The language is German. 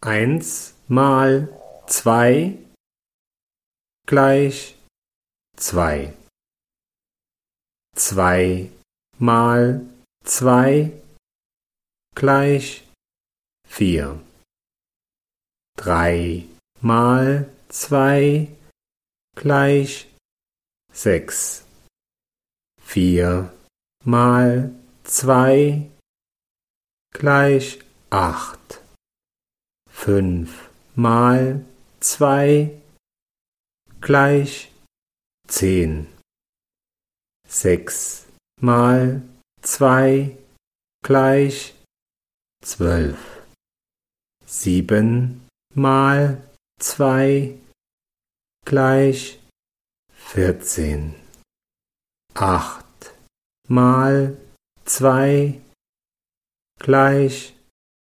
1 mal 2 gleich 2. 2 mal 2 gleich 4. 3 mal 2 gleich 6. 4 mal 2 gleich 8. 5 mal 2 gleich 10. 6 mal 2 gleich 12. 7 mal 2 gleich 14. 8 mal 2 gleich